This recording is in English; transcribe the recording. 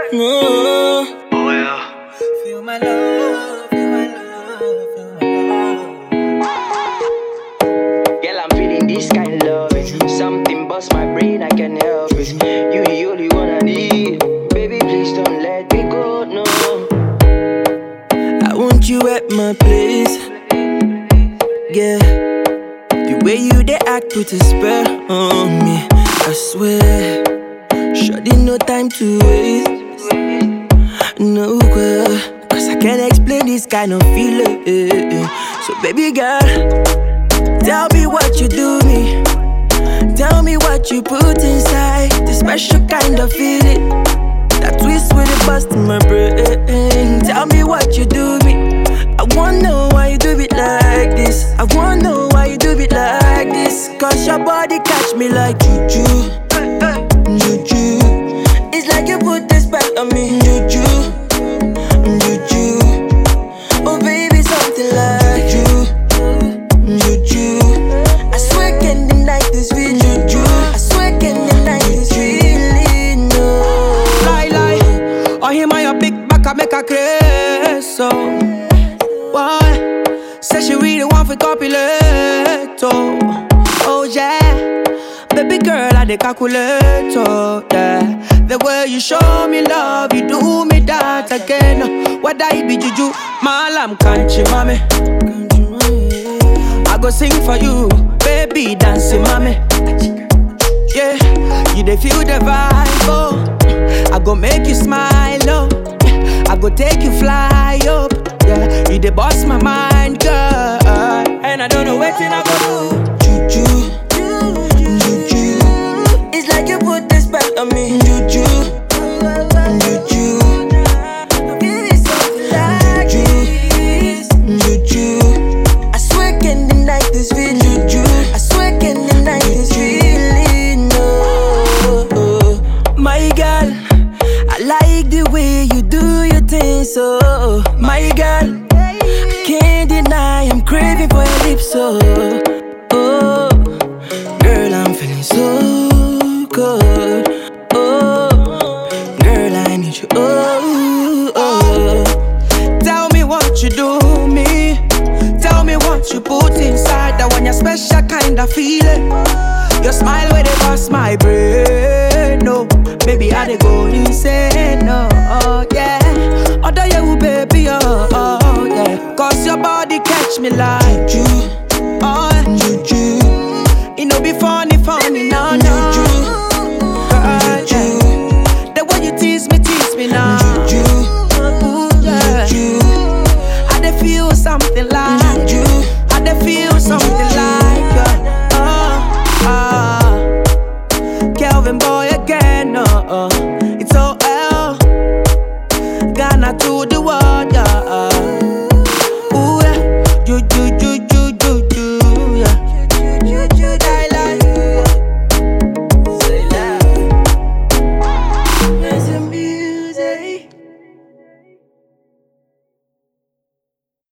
No. Oh yeah. Feel my love, feel my love, feel my love. Girl, I'm feeling this kind of love. Something bust my brain, I can help it. You the only one I need. Baby, please don't let me go, no. I want you at my place. Yeah. The way you they act put a spell on me. I swear. Shawty, no time to waste. No, girl. Cause I can't explain this kind of feeling. So baby girl, tell me what you do me. Tell me what you put inside this special kind of feeling. That twist with a bust in my brain. Tell me what you do me. I wanna know why you do it like this. I wanna know why you do it like this. Cause your body catch me like juju. Juju. It's like you put this back on me. Juju. Juju. Oh baby, something like juju. I swear can't deny this with juju. I swear can't deny this feeling, no. Lie. Oh, him and your big back, I make her crazy, so why? Say she really want for copulate, oh yeah. Baby girl, I dey calculate, yeah. The way you show me love, you do me that again. Whether it be juju, malam kanchi mame. I go sing for you, baby dancing mame. Yeah, you dey feel the vibe, oh. I go make you smile, oh. I go take you fly up, yeah. You dey boss my mind, girl, and I don't know what I go do. Juju. It's like you put this back on me. Juju. Juju. Baby, something like this. Juju. I swear can't deny this with juju. I swear can't deny this feeling, no. My girl, I like the way you do your thing, so my girl, I can't deny I'm craving for your lips, so oh, girl, I'm feeling so good. Oh, girl, I need you. Oh. Tell me what you do me. Tell me what you put inside that one, your special kind of feeling. Your smile where they bust my brain, no. Baby, I dey go insane, no, yeah. Other you, baby, oh, yeah. Cause your body catch me like Juju. juju. It no be funny, no, no. Juju. The way you tease me now. Juju. Ooh, yeah. Juju. I dey feel something like Juju. I dey feel something like Kelvin boy again, it's OL Ghana to the